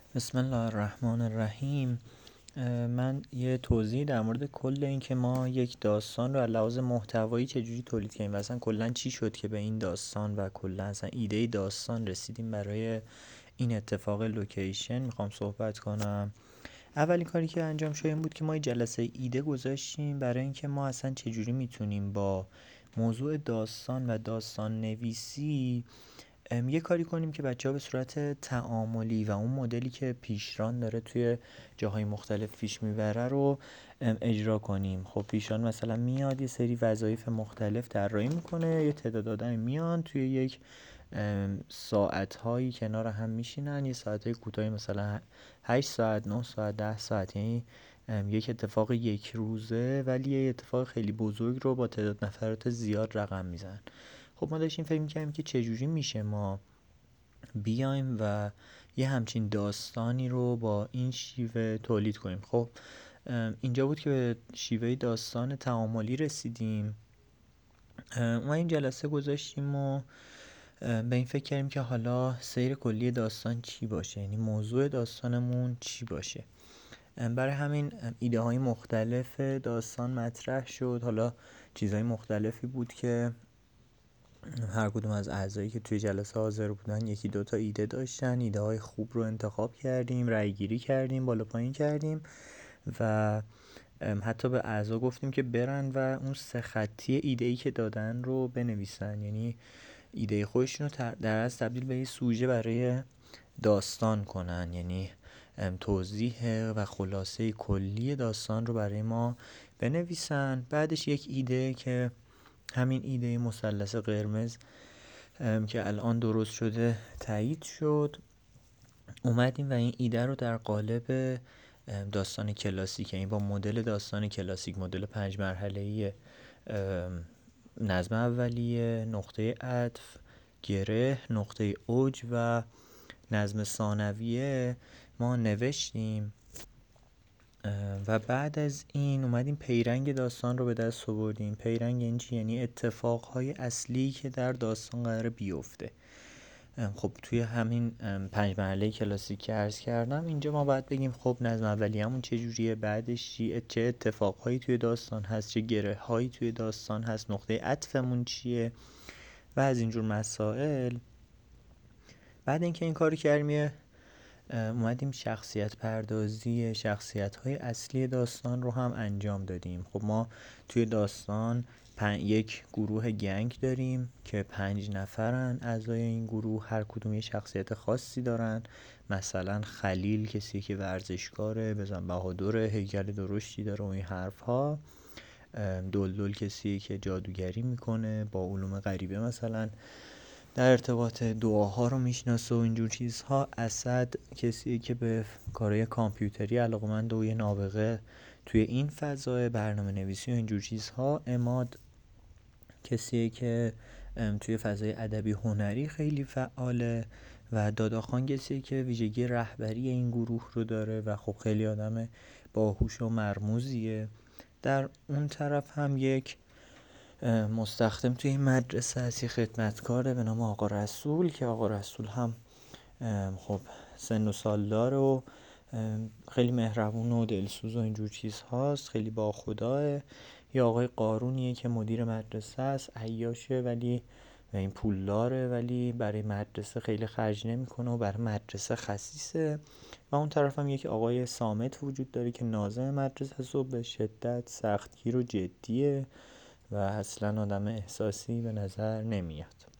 بسم الله الرحمن الرحیم. من یه توضیح در مورد کل این که ما یک داستان رو از لحاظ محتوایی چجوری تولید کردیم و اصلا کلا چی شد که به این داستان و کلا اصلا ایده داستان رسیدیم برای این اتفاق لوکیشن میخوام صحبت کنم. اولین کاری که انجام شد این بود که ما یه جلسه ایده گذاشتیم برای اینکه ما اصلا چجوری میتونیم با موضوع داستان و داستان نویسی یه کاری کنیم که بچه‌ها به صورت تعاملی و اون مدلی که پیشران داره توی جاهای مختلف پیش میبره رو اجرا کنیم. خب پیشران مثلا میاد یه سری وظایف مختلف طراحی میکنه، یه تعداد آدم میان توی یک ساعت‌هایی کنار هم میشینن، یه ساعت‌های کوتاهی مثلا 8 ساعت 9 ساعت 10 ساعت، یعنی یک اتفاق یک روزه ولی یه اتفاق خیلی بزرگ رو با تعداد نفرات زیاد رقم میزنن. خب ما داشتیم فکر می‌کردیم که چجوری میشه ما بیایم و یه همچین داستانی رو با این شیوه تولید کنیم. خب اینجا بود که به شیوه داستان تعاملی رسیدیم. ما این جلسه گذاشتیم و به این فکر کردیم که حالا سیر کلی داستان چی باشه، یعنی موضوع داستانمون چی باشه. برای همین ایده های مختلف داستان مطرح شد. حالا چیزهای مختلفی بود که هر کدوم از اعضایی که توی جلسه حاضر بودن یکی دوتا ایده داشتن، ایده های خوب رو انتخاب کردیم، رای گیری کردیم، بالا پایین کردیم و حتی به اعضا گفتیم که برن و اون سه خطی ایده ای که دادن رو بنویسن، یعنی ایده خودشون رو در از تبدیل به یه سوژه برای داستان کنن، یعنی توضیح و خلاصه کلی داستان رو برای ما بنویسن. بعدش یک ایده که همین ایده مثلث قرمز که الان درست شده تایید شد، اومدیم و این ایده رو در قالب داستان کلاسیک، یعنی با مدل داستان کلاسیک، مدل 5 مرحله‌ای نظم اولیه، نقطه عطف، گره، نقطه اوج و نظم ثانویه ما نوشتیم و بعد از این اومدیم پیرنگ داستان رو به دست آوردیم. پیرنگ یعنی چی؟ یعنی اتفاقهای اصلی که در داستان قراره بیفته. خب توی همین 5 مرحله کلاسیک که عرض کردم، اینجا ما باید بگیم خب نظم اولیه‌مون چه جوریه، بعدش چه اتفاقهایی توی داستان هست، چه گره هایی توی داستان هست، نقطه عطفمون چیه و از اینجور مسائل. بعد اینکه این کارو کردیم اومدیم شخصیت پردازی شخصیت های اصلی داستان رو هم انجام دادیم. خب ما توی داستان یک گروه گنگ داریم که 5 نفرن اعضای این گروه، هر کدوم یه شخصیت خاصی دارن. مثلا خلیل کسی که ورزشکاره، بزن بهادره، هیکل درشتی داره و این حرف ها. دلدل کسی که جادوگری میکنه، با علوم غریبه مثلا در ارتباط دعاها رو میشناسه و اینجور چیزها. اسد کسی که به کارهای کامپیوتری علاقمند و یه نابغه توی این فضای برنامه نویسی و اینجور چیزها. عماد کسی که توی فضای ادبی هنری خیلی فعاله و داداخان کسی که ویژگی رهبری این گروه رو داره و خب خیلی آدم باهوش و مرموزیه. در اون طرف هم یک مستخدم توی این مدرسه هست، یه خدمتکاره به نام آقا رسول که آقا رسول هم خب سن و سال داره و خیلی مهربون و دلسوز و اینجور چیز هاست، خیلی با خداه. یا آقای قارونیه که مدیر مدرسه است، عیاشه ولی و این پولداره ولی برای مدرسه خیلی خرج نمیکنه و برای مدرسه خسیسه. و اون طرف هم یک آقای صامت وجود داره که ناظم مدرسه است و به شدت سختگیر و جدیه و اصلا آدم احساسی به نظر نمیاد.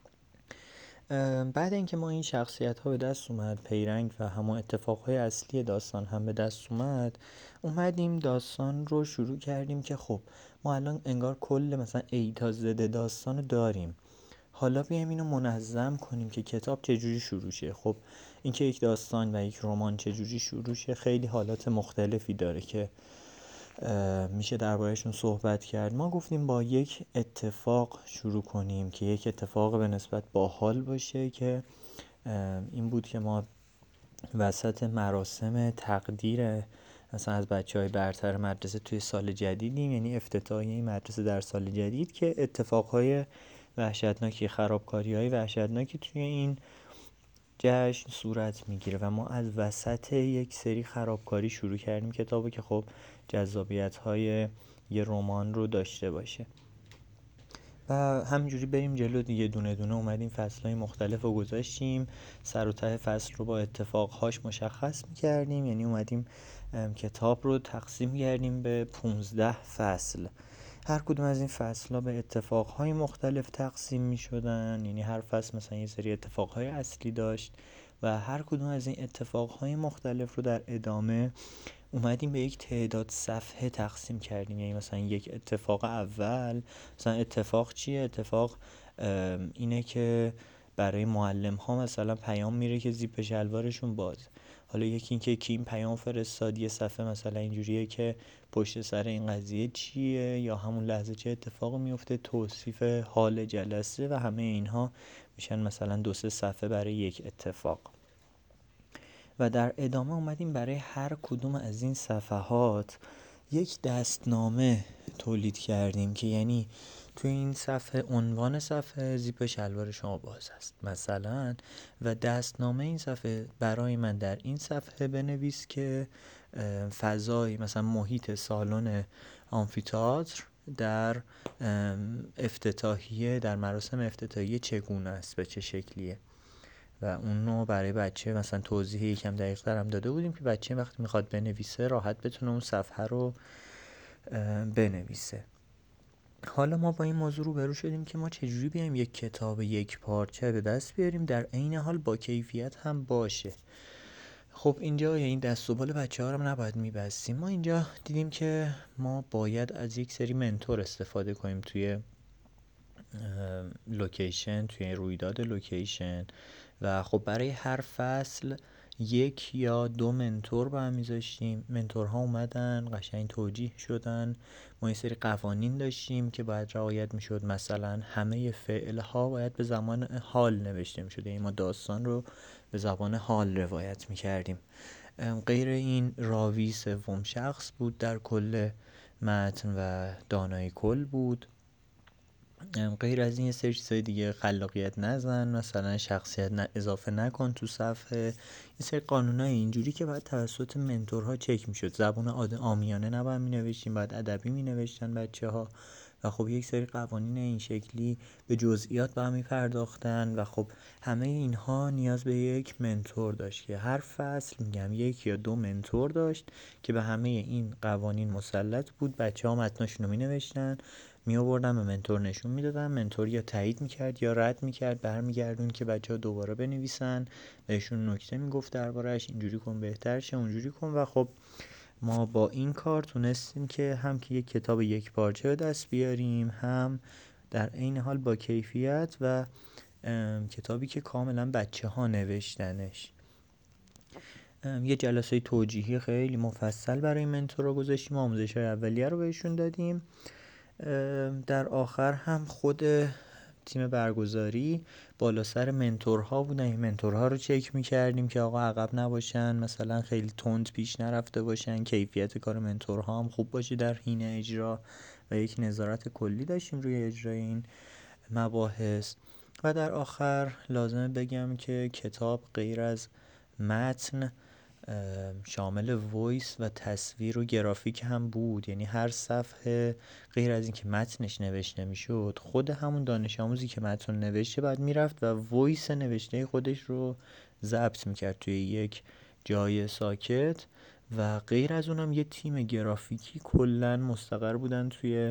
بعد اینکه ما این شخصیت ها به دست اومد، پیرنگ و همون اتفاقهای اصلی داستان هم به دست اومدیم داستان رو شروع کردیم که خب ما الان انگار کل مثلا ای تا زد داستان رو داریم، حالا بیایم اینو منظم کنیم که کتاب چجوری شروع شه. خب اینکه یک داستان و یک رمان چجوری شروع شه خیلی حالات مختلفی داره که میشه دربارهشون صحبت کرد. ما گفتیم با یک اتفاق شروع کنیم که یک اتفاق به نسبت باحال باشه که این بود که ما وسط مراسم تقدیر مثلا از بچه‌های برتر مدرسه توی سال جدیدیم، یعنی افتتاحیه این مدرسه در سال جدید، که اتفاقهای وحشتناکی، خرابکاری‌های وحشتناکی توی این جشن صورت میگیره و ما از وسط یک سری خرابکاری شروع کردیم کتابو که خب جذابیت‌های یه رمان رو داشته باشه و همینجوری بریم جلو دیگه. دونه دونه اومدیم فصل‌های مختلف رو گذاشتیم، سر و ته فصل رو با اتفاقهاش مشخص میکردیم، یعنی اومدیم کتاب رو تقسیم کردیم به 15 فصل. هر کدوم از این فصل‌ها به اتفاقهای مختلف تقسیم می‌شدن، یعنی هر فصل مثلا یه سری اتفاقهای اصلی داشت و هر کدوم از این اتفاقهای مختلف رو در ادامه اومدیم به یک تعداد صفحه تقسیم کردیم. یعنی مثلا یک اتفاق اول، مثلا اتفاق چیه؟ اتفاق اینه که برای معلم ها مثلا پیام میره که زیپ شلوارشون باز. حالا یکی این که کی این پیام فرستاد، یه صفحه مثلا اینجوریه که پشت سر این قضیه چیه یا همون لحظه چه اتفاقی میفته، توصیف حال جلسه و همه اینها میشن مثلا 2-3 صفحه برای یک اتفاق. و در ادامه اومدیم برای هر کدوم از این صفحات یک دستنامه تولید کردیم که یعنی توی این صفحه عنوان صفحه زیپ شلوار شما باز است مثلا، و دستنامه این صفحه برای من در این صفحه بنویس که فضای مثلا محیط سالن آمفی‌تئاتر در افتتاحیه، در مراسم افتتاحیه چگونه است، به چه شکلیه. و اونو برای بچه مثلا توضیح یکم دقیق تر هم داده بودیم که بچه وقتی میخواد بنویسه راحت بتونه اون صفحه رو بنویسه. حالا ما با این موضوع رو برو شدیم که ما چجوری بیایم یک کتاب یک پارچه به دست بیاریم در عین حال با کیفیت هم باشه. خب اینجا این دست و بال بچه ها رو نباید میبستیم. ما اینجا دیدیم که ما باید از یک سری منتور استفاده کنیم توی لوکیشن، توی رویداد لوکیشن. و خب برای هر فصل 1 یا 2 منتور با هم میذاشتیم. منتورها اومدن قشنگ توجیه شدن. ما یه سری قوانین داشتیم که باید رعایت میشد، مثلا همه فعلها باید به زبان حال نوشته میشد، یعنی ما داستان رو به زبان حال روایت میکردیم. غیر این راوی سوم شخص بود در کل متن و دانای کل بود. غیر از این یه سری چیزای دیگه، خلاقیت نزن، مثلا شخصیت اضافه نکن تو صفحه، یه سری قانونای اینجوری که باید توسط منتورها چک میشد. زبان عامیانه نباید می نوشتیم، باید ادبی می نوشتن بچه ها. و خب یک سری قوانین این شکلی به جزئیات با هم می پرداختن و خب همه اینها نیاز به یک منتور داشت که هر فصل میگم 1 یا 2 منتور داشت که به همه این قوانین مسلط بود. بچه ها متناشون رو می نوشتن، می آوردن به منتور نشون میدادن، منتور یا تایید میکرد یا رد میکرد، برمیگردون که بچه ها دوباره بنویسن، بهشون نکته میگفت دربارش، اینجوری کن بهتر شه، اونجوری کن. و خب ما با این کار تونستیم که هم که یک کتاب یک پارچه به دست بیاریم، هم در عین حال با کیفیت و کتابی که کاملا بچه ها نوشتنش. یه جلسه توجیهی خیلی مفصل برای منتورا گذاشتیم، آموزش‌های اولیه رو بهشون دادیم. در آخر هم خود تیم برگزاری بالا سر منتورها بودن. این منتورها رو چک میکردیم که آقا عقب نباشن، مثلا خیلی تند پیش نرفته باشن، کیفیت کار منتورها هم خوب باشه در حین اجرا و یک نظارت کلی داشتیم روی اجرای این مباحث. و در آخر لازمه بگم که کتاب غیر از متن شامل وایس و تصویر و گرافیک هم بود. یعنی هر صفحه غیر از اینکه متنش نوشته میشد، خود همون دانش آموزی که متن نوشته بعد میرفت و وایس نوشته خودش رو ضبط میکرد توی یک جای ساکت. و غیر از اونم یه تیم گرافیکی کلا مستقر بودن توی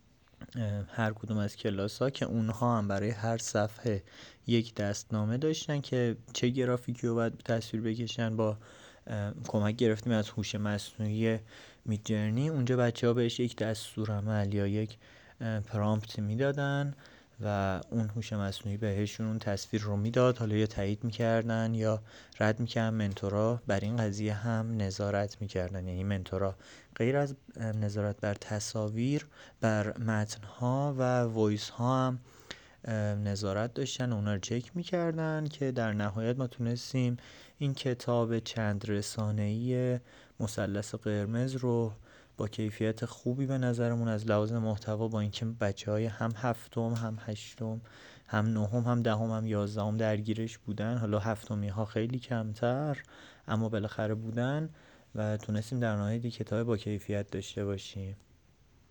هر کدوم از کلاس ها که اونها هم برای هر صفحه یک دستنامه داشتن که چه گرافیکی رو باید تصویر بکشن. با کمک گرفتیم از هوش مصنوعی میدجرنی. اونجا بچه ها بهش یک دستورالعمل یا یک پرامپت میدادن و اون هوش مصنوعی بهشون اون تصویر رو میداد، حالا یا تایید میکردن یا رد میکردن. منتورا بر این قضیه هم نظارت میکردن، یعنی منتورا غیر از نظارت بر تصاویر، بر متنها و وایس ها هم نظارت داشتن، اونا رو چک میکردن که در نهایت ما تونستیم این کتاب چند رسانه‌ای مثلث قرمز رو با کیفیت خوبی به نظرمون از لحاظ محتوا، با اینکه بچه‌های هم هفتم هم هشتم هم نهم هم دهم هم یازدهم درگیرش بودن. حالا هفتمی ها خیلی کمتر، اما بالاخره بودن و تونستیم در نهایت کتاب با کیفیت داشته باشیم.